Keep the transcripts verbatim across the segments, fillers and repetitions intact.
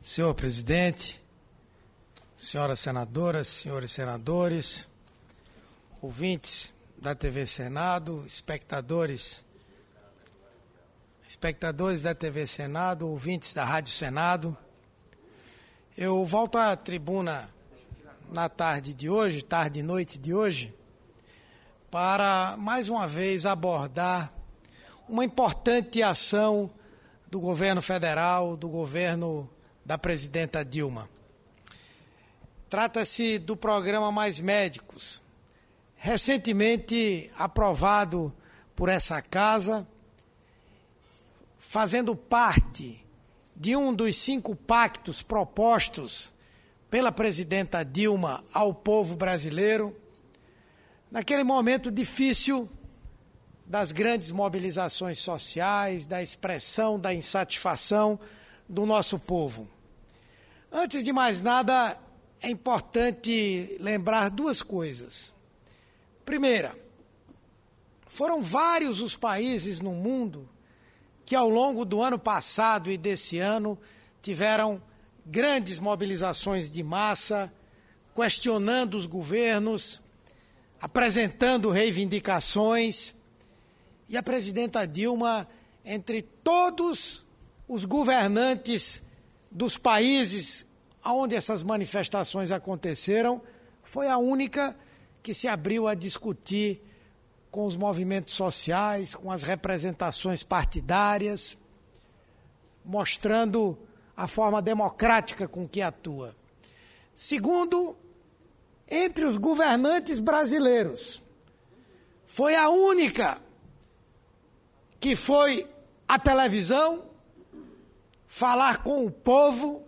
Senhor presidente, senhoras senadoras, senhores senadores, ouvintes da T V Senado, espectadores, espectadores da T V Senado, ouvintes da Rádio Senado, eu volto à tribuna na tarde de hoje, tarde e noite de hoje, para mais uma vez abordar uma importante ação do governo federal, do governo da presidenta Dilma. Trata-se do programa Mais Médicos, recentemente aprovado por essa casa, fazendo parte de um dos cinco pactos propostos pela presidenta Dilma ao povo brasileiro, naquele momento difícil das grandes mobilizações sociais, da expressão da insatisfação do nosso povo. Antes de mais nada, é importante lembrar duas coisas. Primeira, foram vários os países no mundo que ao longo do ano passado e desse ano tiveram grandes mobilizações de massa, questionando os governos, apresentando reivindicações, e a presidenta Dilma, entre todos os governantes dos países onde essas manifestações aconteceram, foi a única que se abriu a discutir com os movimentos sociais, com as representações partidárias, mostrando a forma democrática com que atua. Segundo, entre os governantes brasileiros, foi a única que foi à televisão falar com o povo,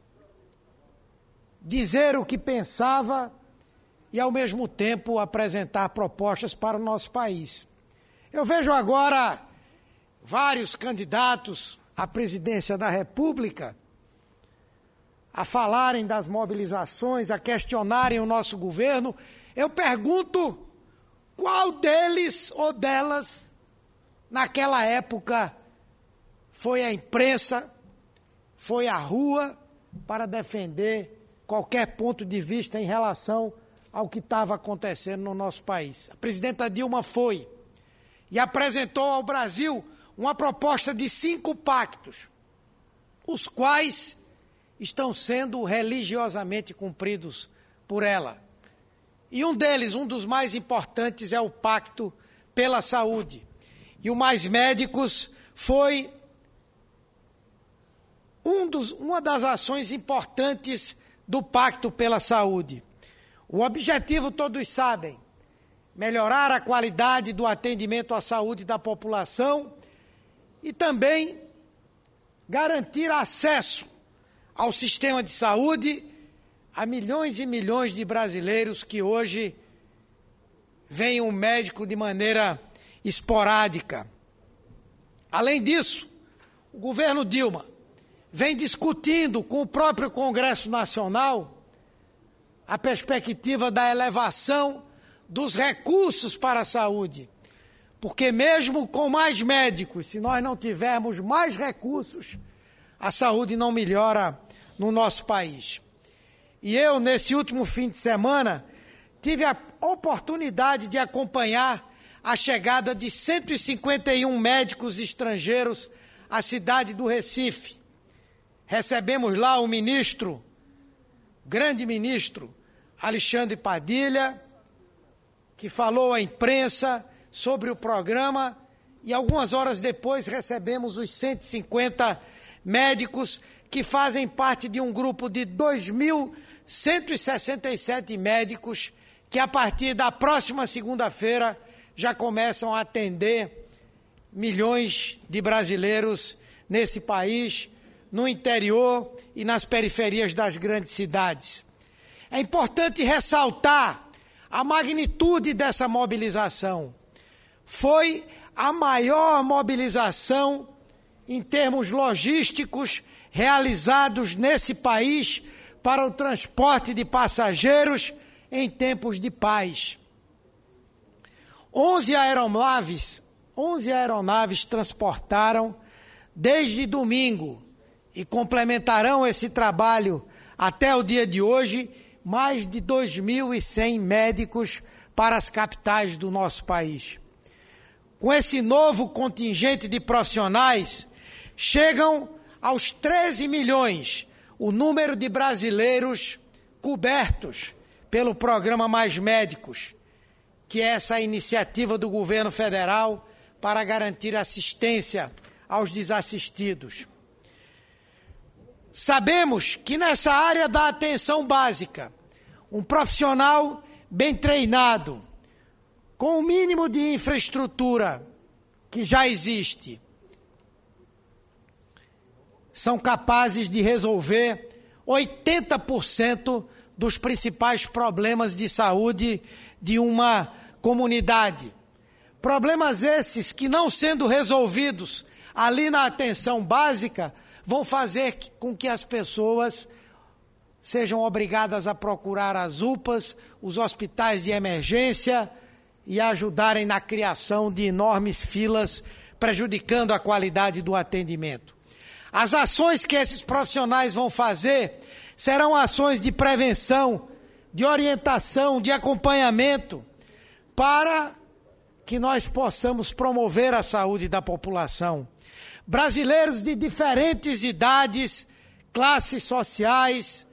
dizer o que pensava e, ao mesmo tempo, apresentar propostas para o nosso país. Eu vejo agora vários candidatos à presidência da República a falarem das mobilizações, a questionarem o nosso governo. Eu pergunto, qual deles ou delas, naquela época, foi a imprensa, foi à rua para defender qualquer ponto de vista em relação ao que estava acontecendo no nosso país? A presidenta Dilma foi e apresentou ao Brasil uma proposta de cinco pactos, os quais estão sendo religiosamente cumpridos por ela. E um deles, um dos mais importantes, é o Pacto pela Saúde. E o Mais Médicos foi um dos, uma das ações importantes do Pacto pela Saúde. O objetivo, todos sabem, melhorar a qualidade do atendimento à saúde da população e também garantir acesso ao sistema de saúde a milhões e milhões de brasileiros que hoje veem um médico de maneira esporádica. Além disso, o governo Dilma vem discutindo com o próprio Congresso Nacional a perspectiva da elevação dos recursos para a saúde. Porque mesmo com mais médicos, se nós não tivermos mais recursos, a saúde não melhora no nosso país. E eu, nesse último fim de semana, tive a oportunidade de acompanhar a chegada de cento e cinquenta e um médicos estrangeiros à cidade do Recife. Recebemos lá o ministro, grande ministro, Alexandre Padilha, que falou à imprensa sobre o programa, e algumas horas depois recebemos os cento e cinquenta médicos que fazem parte de um grupo de dois mil cento e sessenta e sete médicos que, a partir da próxima segunda-feira, já começam a atender milhões de brasileiros nesse país, no interior e nas periferias das grandes cidades. É importante ressaltar a magnitude dessa mobilização. Foi a maior mobilização em termos logísticos realizados nesse país para o transporte de passageiros em tempos de paz. Onze aeronaves, onze aeronaves transportaram desde domingo e complementarão esse trabalho até o dia de hoje mais de dois mil e cem médicos para as capitais do nosso país. Com esse novo contingente de profissionais, chegam aos treze milhões o número de brasileiros cobertos pelo programa Mais Médicos, que é essa iniciativa do governo federal para garantir assistência aos desassistidos. Sabemos que nessa área da atenção básica, um profissional bem treinado, com o mínimo de infraestrutura que já existe, são capazes de resolver oitenta por cento dos principais problemas de saúde de uma comunidade. Problemas esses que, não sendo resolvidos ali na atenção básica, vão fazer com que as pessoas sejam obrigadas a procurar as U P As, os hospitais de emergência e ajudarem na criação de enormes filas, prejudicando a qualidade do atendimento. As ações que esses profissionais vão fazer serão ações de prevenção, de orientação, de acompanhamento, para que nós possamos promover a saúde da população. Brasileiros de diferentes idades, classes sociais,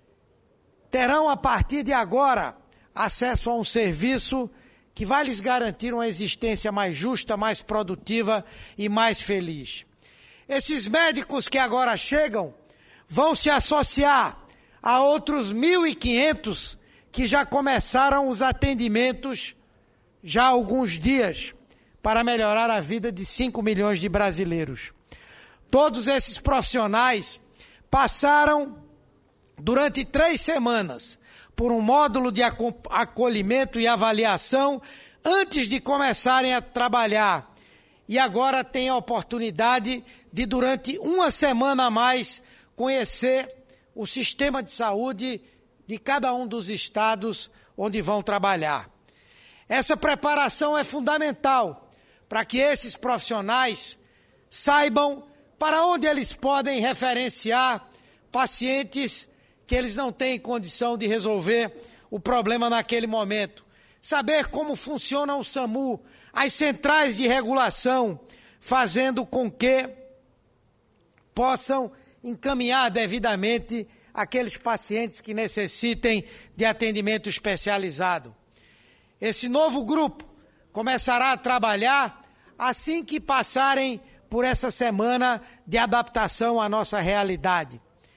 terão a partir de agora acesso a um serviço que vai lhes garantir uma existência mais justa, mais produtiva e mais feliz. Esses médicos que agora chegam vão se associar a outros mil e quinhentos que já começaram os atendimentos já há alguns dias para melhorar a vida de cinco milhões de brasileiros. Todos esses profissionais passaram durante três semanas por um módulo de acolhimento e avaliação antes de começarem a trabalhar. E agora têm a oportunidade de, durante uma semana a mais, conhecer o sistema de saúde de cada um dos estados onde vão trabalhar. Essa preparação é fundamental para que esses profissionais saibam para onde eles podem referenciar pacientes que eles não têm condição de resolver o problema naquele momento. Saber como funciona o SAMU, as centrais de regulação, fazendo com que possam encaminhar devidamente aqueles pacientes que necessitem de atendimento especializado. Esse novo grupo começará a trabalhar assim que passarem por essa semana de adaptação à nossa realidade.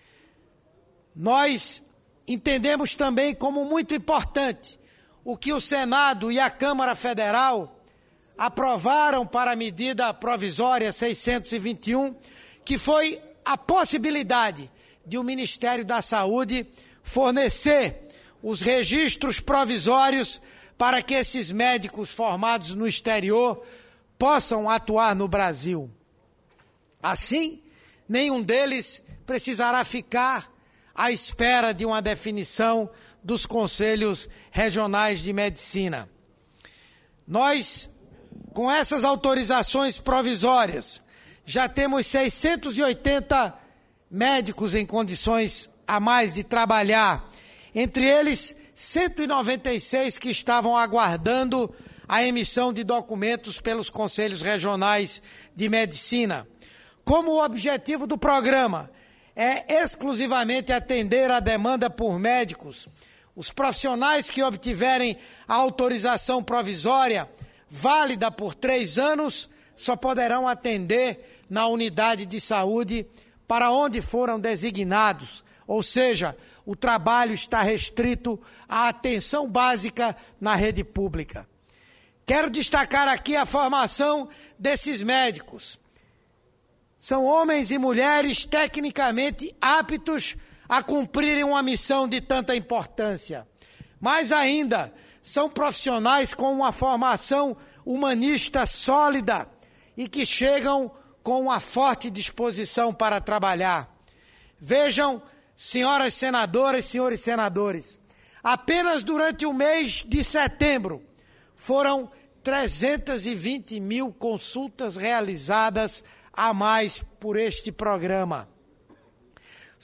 Nós entendemos também como muito importante o que o Senado e a Câmara Federal aprovaram para a medida provisória seiscentos e vinte e um, que foi a possibilidade de o Ministério da Saúde fornecer os registros provisórios para que esses médicos formados no exterior possam atuar no Brasil. Assim, nenhum deles precisará ficar à espera de uma definição dos conselhos regionais de medicina. Nós, com essas autorizações provisórias, já temos seiscentos e oitenta médicos em condições a mais de trabalhar, entre eles cento e noventa e seis que estavam aguardando a emissão de documentos pelos conselhos regionais de medicina. Como o objetivo do programa é exclusivamente atender a demanda por médicos, os profissionais que obtiverem a autorização provisória, válida por três anos, só poderão atender na unidade de saúde para onde foram designados, ou seja, o trabalho está restrito à atenção básica na rede pública. Quero destacar aqui a formação desses médicos. São homens e mulheres tecnicamente aptos a cumprirem uma missão de tanta importância. Mais ainda, são profissionais com uma formação humanista sólida e que chegam com uma forte disposição para trabalhar. Vejam, senhoras senadoras e senhores senadores, apenas durante o mês de setembro foram trezentas e vinte mil consultas realizadas a mais por este programa.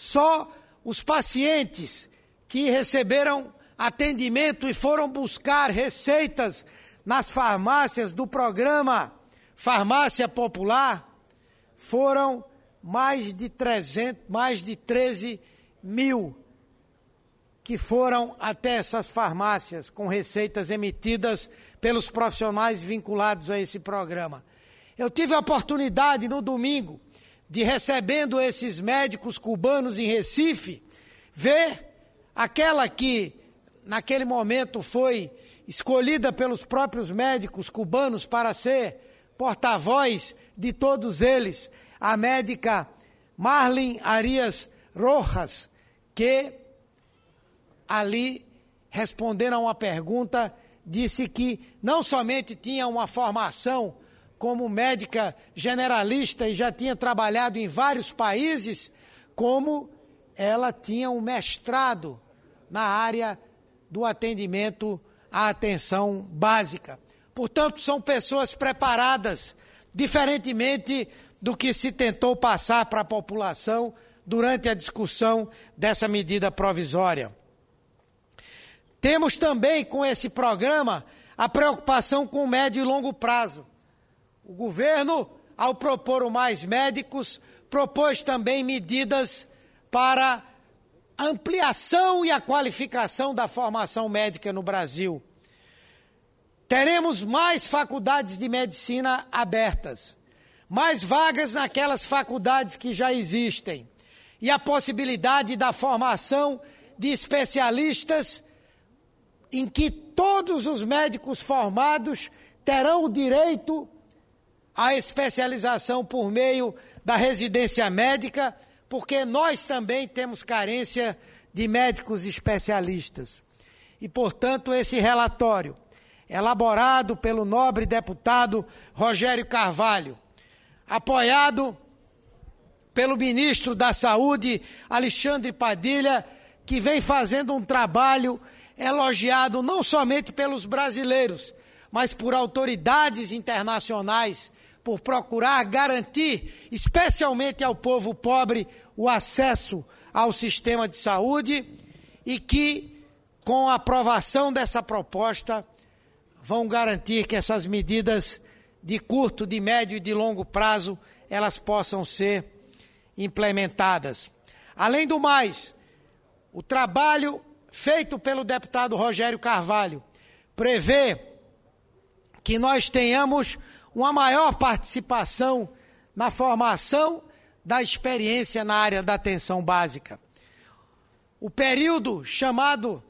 Só os pacientes que receberam atendimento e foram buscar receitas nas farmácias do programa Farmácia Popular foram mais de trezentos, mais de treze mil que foram até essas farmácias com receitas emitidas pelos profissionais vinculados a esse programa. Eu tive a oportunidade no domingo de, recebendo esses médicos cubanos em Recife, ver aquela que naquele momento foi escolhida pelos próprios médicos cubanos para ser porta-voz de todos eles, a médica Marlene Arias Rojas, que ali, respondendo a uma pergunta, disse que não somente tinha uma formação como médica generalista e já tinha trabalhado em vários países, como ela tinha um mestrado na área do atendimento à atenção básica. Portanto, são pessoas preparadas, diferentemente do que se tentou passar para a população durante a discussão dessa medida provisória. Temos também, com esse programa, a preocupação com o médio e longo prazo. O governo, ao propor o Mais Médicos, propôs também medidas para ampliação e a qualificação da formação médica no Brasil. Teremos mais faculdades de medicina abertas, mais vagas naquelas faculdades que já existem e a possibilidade da formação de especialistas em que todos os médicos formados terão o direito à especialização por meio da residência médica, porque nós também temos carência de médicos especialistas. E, portanto, esse relatório, elaborado pelo nobre deputado Rogério Carvalho, apoiado pelo ministro da Saúde, Alexandre Padilha, que vem fazendo um trabalho elogiado não somente pelos brasileiros, mas por autoridades internacionais, por procurar garantir, especialmente ao povo pobre, o acesso ao sistema de saúde, e que, com a aprovação dessa proposta, vão garantir que essas medidas de curto, de médio e de longo prazo, elas possam ser implementadas. Além do mais, o trabalho feito pelo deputado Rogério Carvalho prevê que nós tenhamos uma maior participação na formação da experiência na área da atenção básica. O período chamado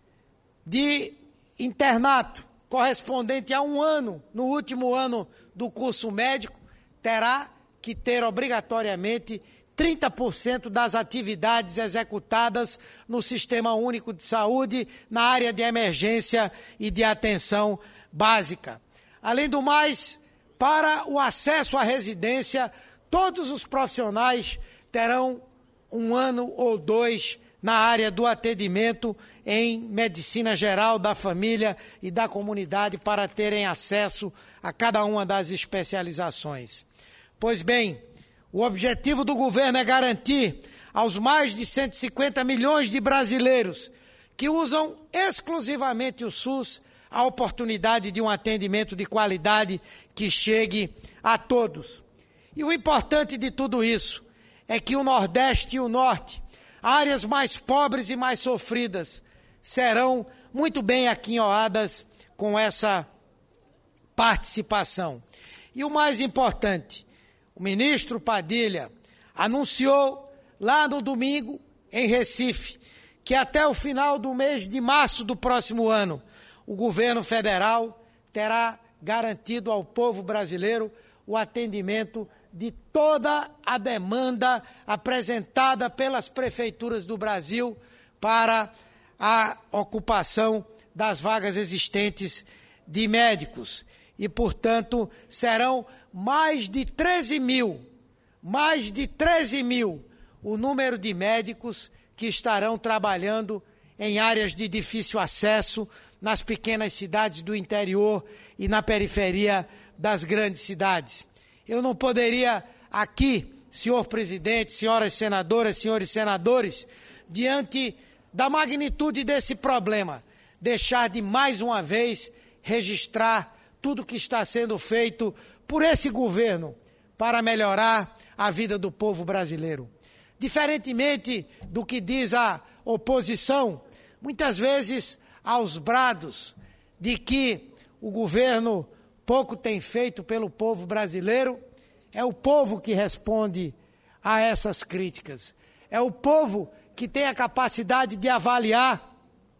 de internato, correspondente a um ano, no último ano do curso médico, terá que ter obrigatoriamente trinta por cento das atividades executadas no Sistema Único de Saúde na área de emergência e de atenção básica. Além do mais, para o acesso à residência, todos os profissionais terão um ano ou dois na área do atendimento em medicina geral da família e da comunidade para terem acesso a cada uma das especializações. Pois bem, o objetivo do governo é garantir aos mais de cento e cinquenta milhões de brasileiros que usam exclusivamente o SUS a oportunidade de um atendimento de qualidade que chegue a todos. E o importante de tudo isso é que o Nordeste e o Norte, áreas mais pobres e mais sofridas, serão muito bem aquinhoadas com essa participação. E o mais importante, o ministro Padilha anunciou lá no domingo, em Recife, que até o final do mês de março do próximo ano, o governo federal terá garantido ao povo brasileiro o atendimento de toda a demanda apresentada pelas prefeituras do Brasil para a ocupação das vagas existentes de médicos. E, portanto, serão mais de treze mil, mais de treze mil o número de médicos que estarão trabalhando em áreas de difícil acesso, nas pequenas cidades do interior e na periferia das grandes cidades. Eu não poderia aqui senhor presidente, senhoras senadoras, senhores senadores, diante da magnitude desse problema, deixar de mais uma vez registrar tudo que está sendo feito por esse governo para melhorar a vida do povo brasileiro. Diferentemente do que diz a oposição, muitas vezes aos brados de que o governo pouco tem feito pelo povo brasileiro, é o povo que responde a essas críticas. É o povo que tem a capacidade de avaliar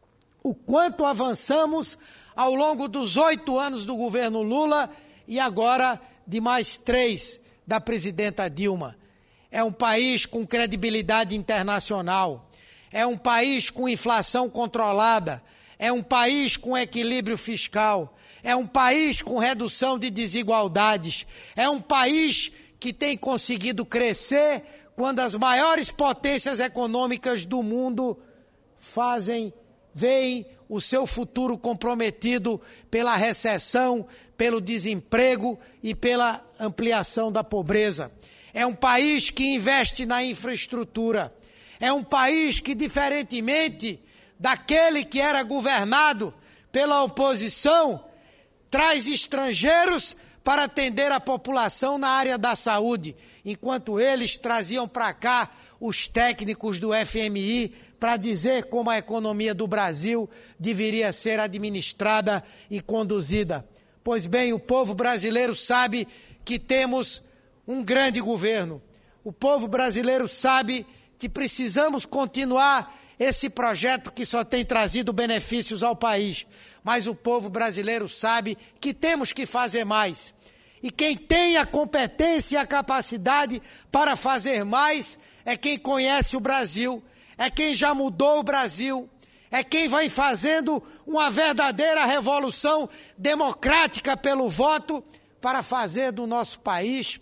o quanto avançamos ao longo dos oito anos do governo Lula e agora de mais três da presidenta Dilma. É um país com credibilidade internacional, é um país com inflação controlada, é um país com equilíbrio fiscal, é um país com redução de desigualdades, é um país que tem conseguido crescer quando as maiores potências econômicas do mundo fazem, veem o seu futuro comprometido pela recessão, pelo desemprego e pela ampliação da pobreza. É um país que investe na infraestrutura. É um país que, diferentemente daquele que era governado pela oposição, traz estrangeiros para atender a população na área da saúde, enquanto eles traziam para cá os técnicos do F M I para dizer como a economia do Brasil deveria ser administrada e conduzida. Pois bem, o povo brasileiro sabe que temos um grande governo. O povo brasileiro sabe que precisamos continuar esse projeto que só tem trazido benefícios ao país. Mas o povo brasileiro sabe que temos que fazer mais. E quem tem a competência e a capacidade para fazer mais é quem conhece o Brasil, é quem já mudou o Brasil, é quem vai fazendo uma verdadeira revolução democrática pelo voto para fazer do nosso país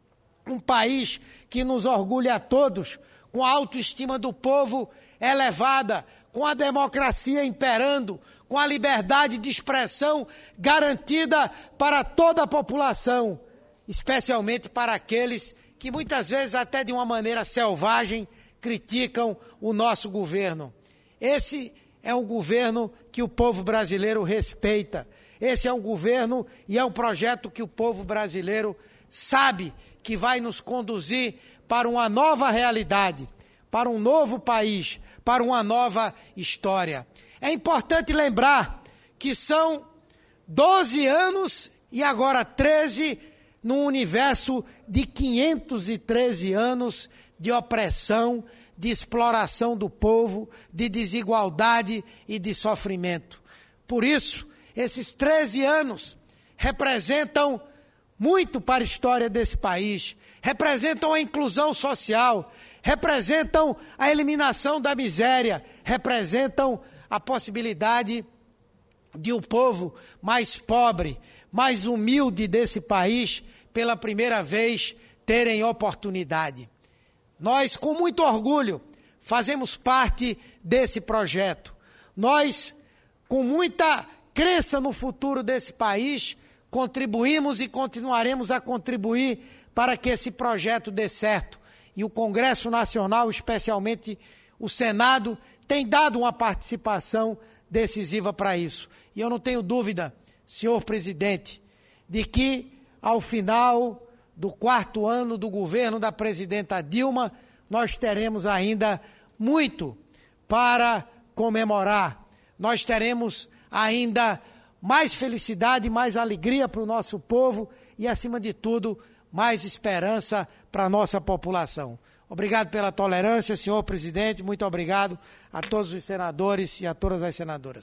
um país que nos orgulha a todos, com a autoestima do povo elevada, com a democracia imperando, com a liberdade de expressão garantida para toda a população, especialmente para aqueles que muitas vezes até de uma maneira selvagem criticam o nosso governo. Esse é um governo que o povo brasileiro respeita. Esse é um governo e é um projeto que o povo brasileiro sabe que vai nos conduzir para uma nova realidade, para um novo país, para uma nova história. É importante lembrar que são doze anos e agora treze num universo de quinhentos e treze anos de opressão, de exploração do povo, de desigualdade e de sofrimento. Por isso, esses treze anos representam muito para a história desse país, representam a inclusão social, representam a eliminação da miséria, representam a possibilidade de o povo mais pobre, mais humilde desse país, pela primeira vez, terem oportunidade. Nós, com muito orgulho, fazemos parte desse projeto. Nós, com muita crença no futuro desse país, contribuímos e continuaremos a contribuir para que esse projeto dê certo. E o Congresso Nacional, especialmente o Senado, tem dado uma participação decisiva para isso. E eu não tenho dúvida, senhor presidente, de que ao final do quarto ano do governo da presidenta Dilma, nós teremos ainda muito para comemorar. Nós teremos ainda mais felicidade, mais alegria para o nosso povo e, acima de tudo, mais esperança para a nossa população. Obrigado pela tolerância, senhor presidente. Muito obrigado a todos os senadores e a todas as senadoras.